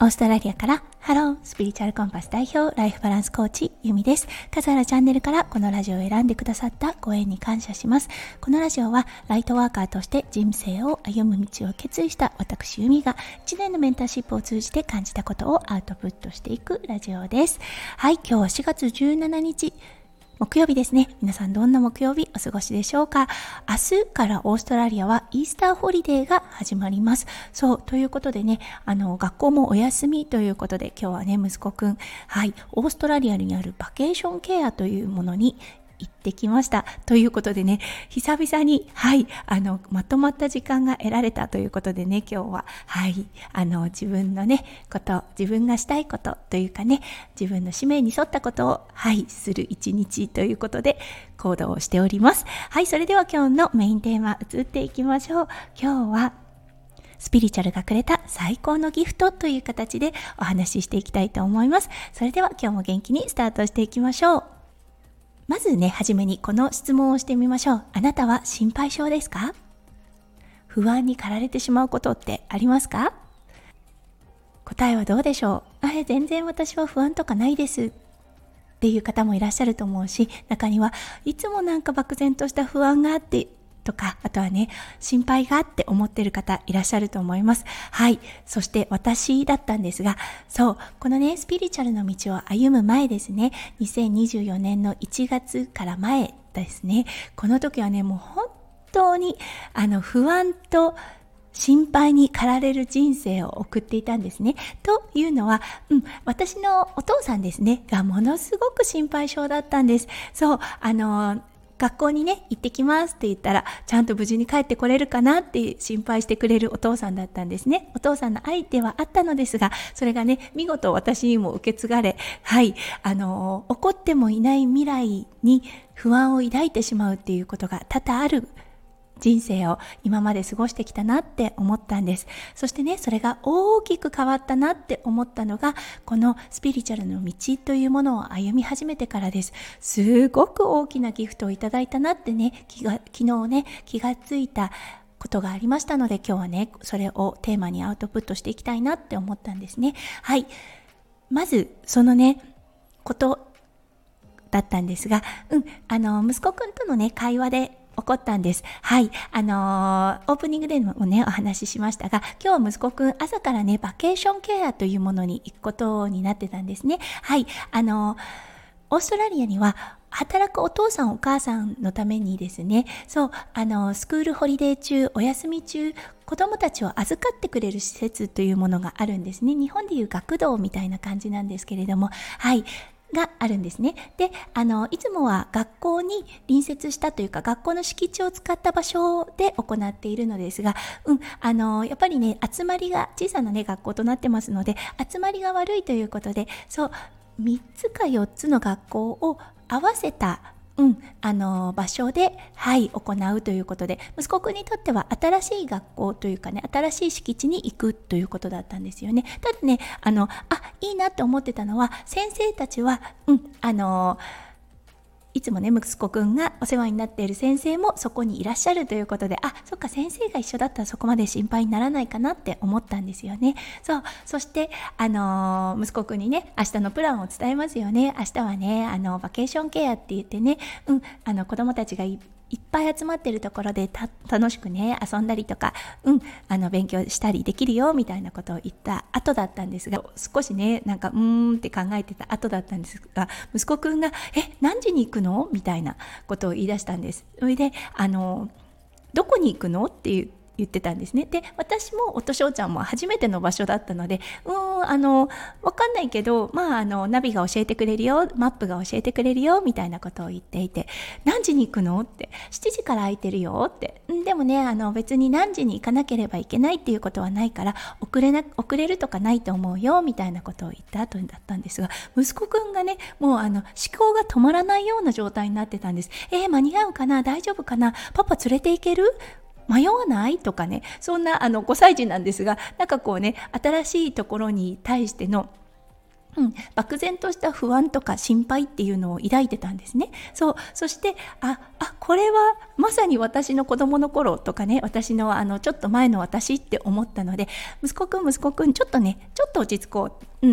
オーストラリアからハロースピリチュアルコンパス代表ライフバランスコーチユミです。数あるチャンネルからこのラジオを選んでくださったご縁に感謝します。このラジオはライトワーカーとして人生を歩む道を決意した私ユミが1年のメンターシップを通じて感じたことをアウトプットしていくラジオです。はい、今日は4月17日木曜日ですね。皆さんどんな木曜日お過ごしでしょうか。明日からオーストラリアはイースターホリデーが始まります。そう、ということでね、学校もお休みということで、今日はね、息子くん、オーストラリアにあるバケーションケアというものに行ってきました。ということでね、久々に、まとまった時間が得られたということでね、今日は、自分のね、自分がしたいことというかね、自分の使命に沿ったことを、する一日ということで、行動をしております。それでは今日のメインテーマ、移っていきましょう。今日は、スピリチュアルがくれた最高のギフトという形でお話ししていきたいと思います。それでは今日も元気にスタートしていきましょう。まずね、はじめにこの質問をしてみましょう。あなたは心配性ですか？不安に駆られてしまうことってありますか？答えはどうでしょう？全然私は不安とかないですっていう方もいらっしゃると思うし、中にはいつもなんか漠然とした不安があってとか、あとはね、心配があって思っている方いらっしゃると思います。そして私だったんですが、このね、スピリチュアルの道を歩む前ですね、2024年の1月から前ですね、この時はね、もう本当に不安と心配に駆られる人生を送っていたんですね。というのは、私のお父さんですね、がものすごく心配性だったんです。学校にね、行ってきますって言ったら、ちゃんと無事に帰ってこれるかなって心配してくれるお父さんだったんですね。お父さんの愛ではあったのですが、それがね、見事私にも受け継がれ、起こってもいない未来に不安を抱いてしまうっていうことが多々ある人生を今まで過ごしてきたなって思ったんです。そしてね、それが大きく変わったなって思ったのが、このスピリチュアルの道というものを歩み始めてからです。すごく大きなギフトをいただいたなってね、昨日ね、気がついたことがありましたので、今日はね、それをテーマにアウトプットしていきたいなって思ったんですね。まず、そのね、ことだったんですが、息子くんとのね、会話で起こったんです。オープニングでもね、お話ししましたが、今日は息子くん朝からね、バケーションケアというものに行くことになってたんですね。オーストラリアには働くお父さんお母さんのためにですね、スクールホリデー中、お休み中、子供たちを預かってくれる施設というものがあるんですね。日本でいう学童みたいな感じなんですけれども、があるんですね。で、いつもは学校に隣接したというか、学校の敷地を使った場所で行っているのですが、やっぱりね、集まりが、小さなね、学校となってますので、集まりが悪いということで、3つか4つの学校を合わせた場所で、行うということで、息子くんにとっては新しい学校というかね、新しい敷地に行くということだったんですよね。ただね、いいなって思ってたのは、先生たちは、いつもね、息子くんがお世話になっている先生もそこにいらっしゃるということで、そっか、先生が一緒だったらそこまで心配にならないかなって思ったんですよね。そして、息子くんにね、明日のプランを伝えますよね。明日はね、バケーションケアって言ってね、子供たちがいっぱい集まっているところで楽しくね、遊んだりとか、勉強したりできるよみたいなことを言った後だったんですが、少しね、って考えてた後だったんですが、息子くんが、何時に行くのみたいなことを言い出したんです。それで、どこに行くのって言ってたんですね。で、私も夫翔ちゃんも初めての場所だったので、わかんないけど、ナビが教えてくれるよ、マップが教えてくれるよ、みたいなことを言っていて、何時に行くのって、7時から空いてるよって、でもね、別に何時に行かなければいけないっていうことはないから、遅れるとかないと思うよ、みたいなことを言った後だったんですが、息子くんがね、もう思考が止まらないような状態になってたんです。間に合うかな、大丈夫かな、パパ連れて行ける？迷わないとかね、そんな5歳児なんですが、新しいところに対しての漠然とした不安とか心配っていうのを抱いてたんですね。そしてこれはまさに私の子供の頃とかね、私のちょっと前の私って思ったので、息子くんちょっと落ち着こう、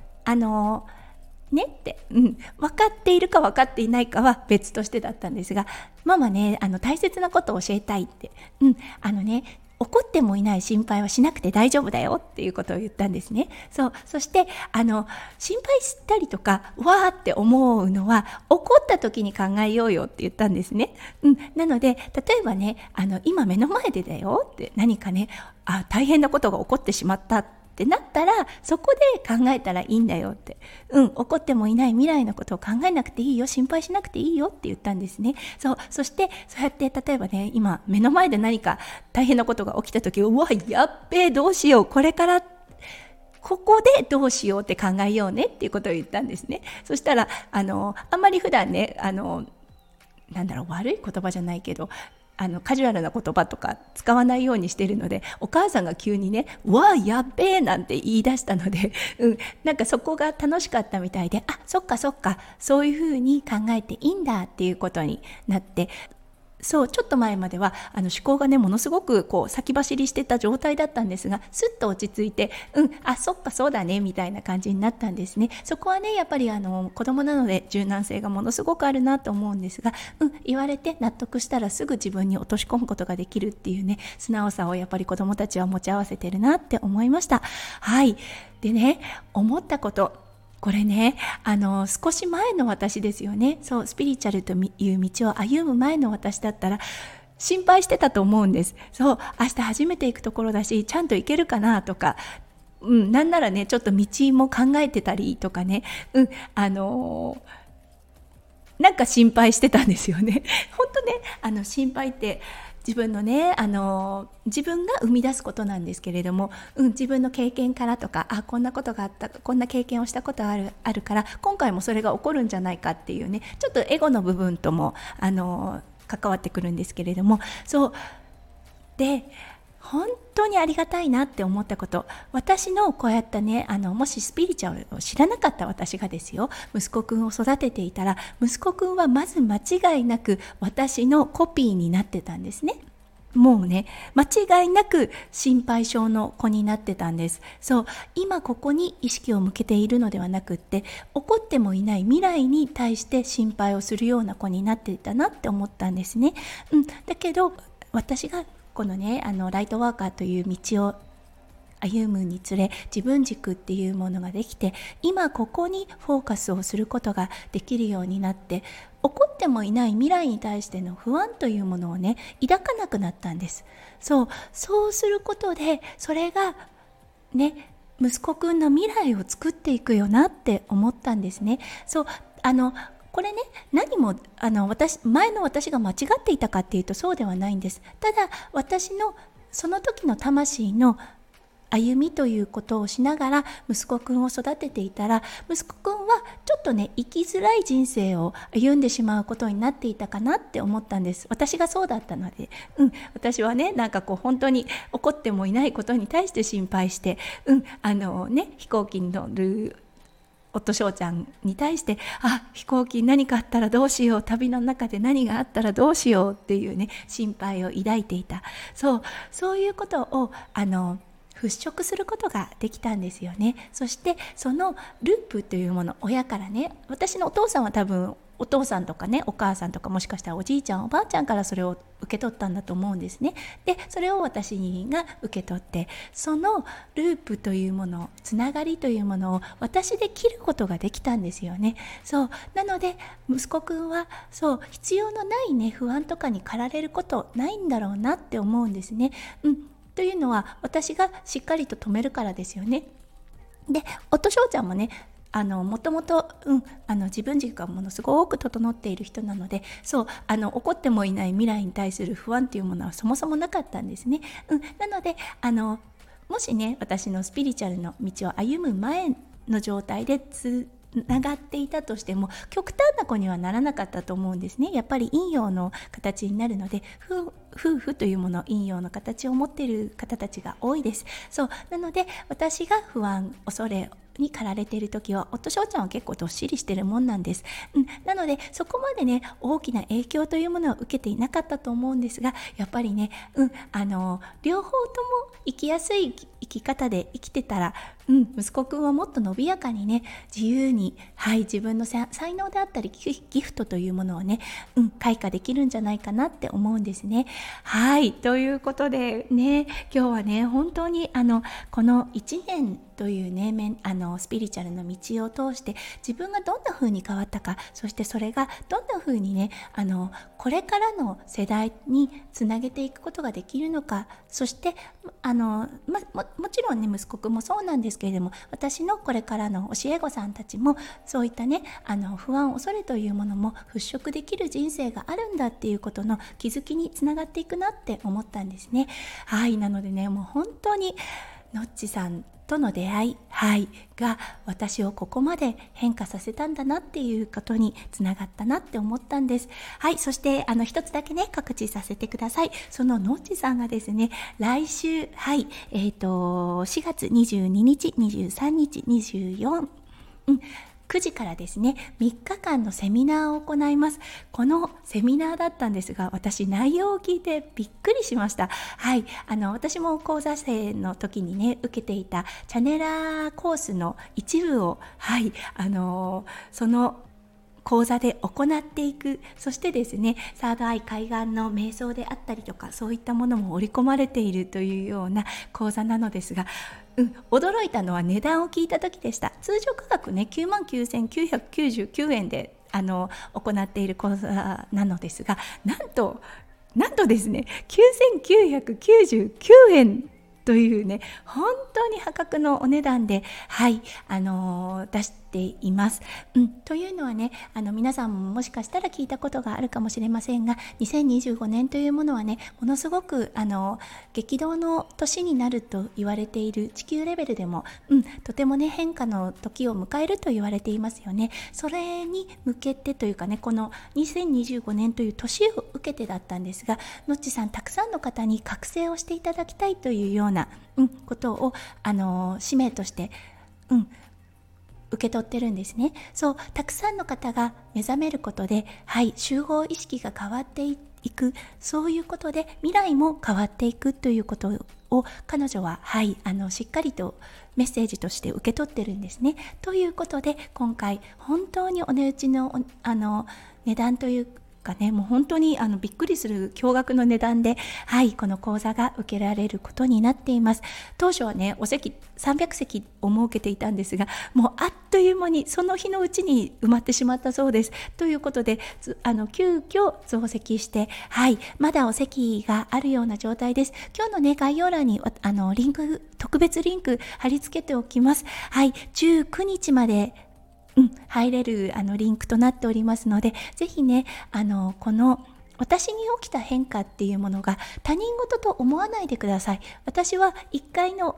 ねって、分かっているか分かっていないかは別としてだったんですが、ママね、大切なことを教えたいって、怒ってもいない心配はしなくて大丈夫だよっていうことを言ったんですね。そして心配したりとかわーって思うのは怒った時に考えようよって言ったんですね。なので例えばね、今目の前でだよって、何かね、大変なことが起こってしまったってなったら、そこで考えたらいいんだよって、起こってもいない未来のことを考えなくていいよ、心配しなくていいよって言ったんですね。そしてそうやって例えばね、今目の前で何か大変なことが起きた時、うわやっべえ、どうしよう、これからここでどうしようって考えようねっていうことを言ったんですね。そしたらあんまり普段ね、悪い言葉じゃないけどカジュアルな言葉とか使わないようにしているので、お母さんが急にね、わあやっべえなんて言い出したので、なんかそこが楽しかったみたいで、そっかそういうふうに考えていいんだっていうことになって、ちょっと前までは思考がね、ものすごく先走りしてた状態だったんですが、すっと落ち着いて、そっかそうだねみたいな感じになったんですね。そこはね、やっぱり子供なので柔軟性がものすごくあるなと思うんですが、言われて納得したらすぐ自分に落とし込むことができるっていうね、素直さをやっぱり子供たちは持ち合わせてるなって思いました。でね、思ったこと、これね、少し前の私ですよね。スピリチュアルという道を歩む前の私だったら心配してたと思うんです。明日初めて行くところだし、ちゃんと行けるかなとか、なんならね、ちょっと道も考えてたりとかね、なんか心配してたんですよね。本当ね、心配って自分のね、自分が生み出すことなんですけれども、自分の経験からとか、こんなことがあった、こんな経験をしたことあるから今回もそれが起こるんじゃないかっていうね、ちょっとエゴの部分とも関わってくるんですけれども、で本当にありがたいなって思ったこと、私のこうやったね、もしスピリチュアルを知らなかった私がですよ、息子くんを育てていたら、息子くんはまず間違いなく私のコピーになってたんですね。もうね、間違いなく心配性の子になってたんです。今ここに意識を向けているのではなくって、起こってもいない未来に対して心配をするような子になっていたなって思ったんですね。だけど私がこのね、ライトワーカーという道を歩むにつれ、自分軸っていうものができて、今ここにフォーカスをすることができるようになって、起こってもいない未来に対しての不安というものをね、抱かなくなったんです。そうすることで、それがね、息子くんの未来を作っていくよなって思ったんですね。これね、何も前の私が間違っていたかっていうとそうではないんです。ただ私のその時の魂の歩みということをしながら息子くんを育てていたら、息子くんはちょっとね、生きづらい人生を歩んでしまうことになっていたかなって思ったんです。私がそうだったので、私はね、なんか本当に起こってもいないことに対して心配して、飛行機に乗る夫翔ちゃんに対して、飛行機に何かあったらどうしよう、旅の中で何があったらどうしようっていうね、心配を抱いていた。そういうことを払拭することができたんですよね。そしてそのループというもの、親からね、私のお父さんは多分お父さんとかね、お母さんとか、もしかしたらおじいちゃんおばあちゃんからそれを受け取ったんだと思うんですね。でそれを私が受け取って、そのループというもの、つながりというものを私で切ることができたんですよね。なので息子くんは必要のないね、不安とかに駆られることないんだろうなって思うんですね。というのは私がしっかりと止めるからですよね。で夫翔ちゃんもね、もともと自分軸がものすごく整っている人なので、起こってもいない未来に対する不安というものはそもそもなかったんですね。なのでもしね、私のスピリチュアルの道を歩む前の状態でつながっていたとしても、極端な子にはならなかったと思うんですね。やっぱり陰陽の形になるので、夫婦というもの、陰陽の形を持っている方たちが多いです。なので私が不安、恐れに駆られている時は、夫翔ちゃんは結構どっしりしてるもんなんです。なのでそこまでね大きな影響というものを受けていなかったと思うんですが、やっぱりね、両方とも生きやすい生き方で生きてたら、息子くんはもっと伸びやかにね、自由に、自分の才能であったりギフトというものをね、開花できるんじゃないかなって思うんですね。ということでね、今日はね本当にこの1年というねスピリチュアルの道を通して自分がどんな風に変わったか、そしてそれがどんな風にねこれからの世代につなげていくことができるのか、そしてもちろんね息子くんもそうなんですけれども、私のこれからの教え子さんたちもそういったね不安恐れというものも払拭できる人生があるんだっていうことの気づきにつながっていくなって思ったんですね。なのでね、もう本当にのっちさんとの出会い、が私をここまで変化させたんだなっていうことにつながったなって思ったんです。そして一つだけね告知させてください。そののっちさんがですね、来週4月22日23日24、9時からですね3日間のセミナーを行います。このセミナーだったんですが、私内容を聞いてびっくりしました。私も講座生の時にね受けていたチャネラーコースの一部をその講座で行っていく。そしてですね、サードアイ海岸の瞑想であったりとか、そういったものも織り込まれているというような講座なのですが、驚いたのは値段を聞いた時でした。通常価格ね 99,999 円で行っている講座なのですが、なんとですね 9,999 円というね、本当に破格のお値段で出しています。というのはね、皆さんももしかしたら聞いたことがあるかもしれませんが、2025年というものはね、ものすごく激動の年になると言われている、地球レベルでも、とてもね変化の時を迎えると言われていますよね。それに向けてというかね、この2025年という年を受けてだったんですが、のっちさんたくさんの方に覚醒をしていただきたいというようなことを使命として受け取ってるんですね。そう、たくさんの方が目覚めることで、集合意識が変わっていく、そういうことで未来も変わっていくということを彼女はしっかりとメッセージとして受け取ってるんですね。ということで今回本当にお値打ちの値段というかね、もう本当にびっくりする驚愕の値段で、この講座が受けられることになっています。当初はねお席300席を設けていたんですが、もうあっという間にその日のうちに埋まってしまったそうです。ということで急遽増席して、まだお席があるような状態です。今日のね概要欄にリンク、特別リンク貼り付けておきます。19日まで入れるリンクとなっておりますので、ぜひねこの私に起きた変化っていうものが他人事と思わないでください。私は1階の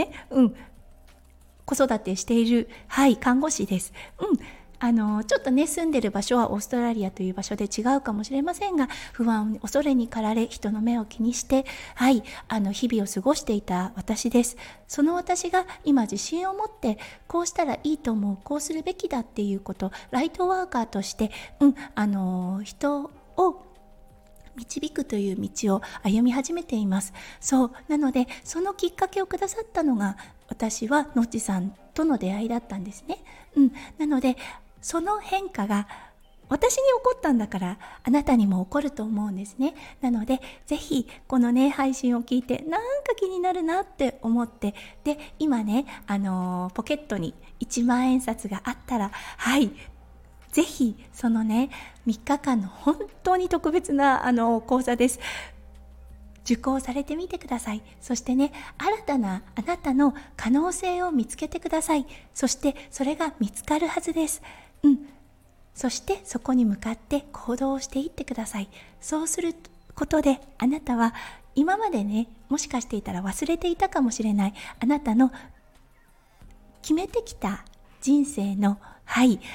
子育てしている看護師です。ちょっとね住んでる場所はオーストラリアという場所で違うかもしれませんが、不安恐れに駆られ人の目を気にして日々を過ごしていた私です。その私が今自信を持ってこうしたらいいと思う、こうするべきだっていうこと、ライトワーカーとして人を導くという道を歩み始めています。そうなので、そのきっかけをくださったのが私はのっちさんとの出会いだったんですね。なのでその変化が私に起こったんだからあなたにも起こると思うんですね。なのでぜひこのね配信を聞いてなんか気になるなって思って、で今ねポケットに1万円札があったらぜひそのね3日間の本当に特別な講座です。受講されてみてください。そしてね、新たなあなたの可能性を見つけてください。そしてそれが見つかるはずです。そしてそこに向かって行動をしていってください。そうすることであなたは今までね、もしかしていたら忘れていたかもしれないあなたの決めてきた人生の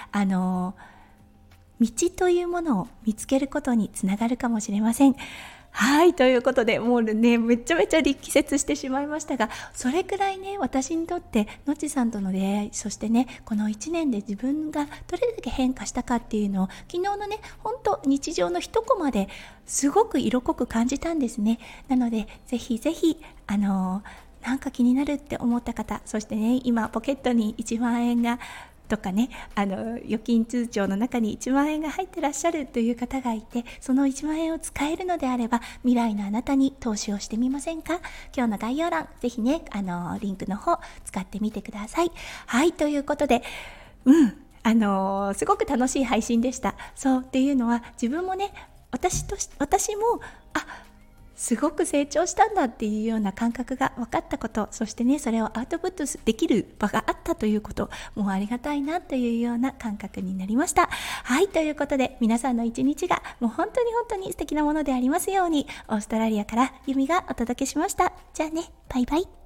道というものを見つけることにつながるかもしれません。 はい、ということで、もうね、めちゃめちゃ力説してしまいましたが、それくらいね、私にとってのちさんとの出会い、そしてね、この1年で自分がどれだけ変化したかっていうのを、昨日のね、本当日常の一コマですごく色濃く感じたんですね。なので、ぜひぜひなんか気になるって思った方、そしてね、今ポケットに1万円がとかね、預金通帳の中に1万円が入ってらっしゃるという方がいて、その1万円を使えるのであれば、未来のあなたに投資をしてみませんか？今日の概要欄、ぜひね、リンクの方使ってみてください。はい、ということで、すごく楽しい配信でした。そうっていうのは、自分もね、私もすごく成長したんだっていうような感覚が分かったこと、そしてね、それをアウトプットできる場があったということ、もうありがたいなというような感覚になりました。はい、ということで、皆さんの一日がもう本当に素敵なものでありますように、オーストラリアからユミがお届けしました。じゃあね、バイバイ。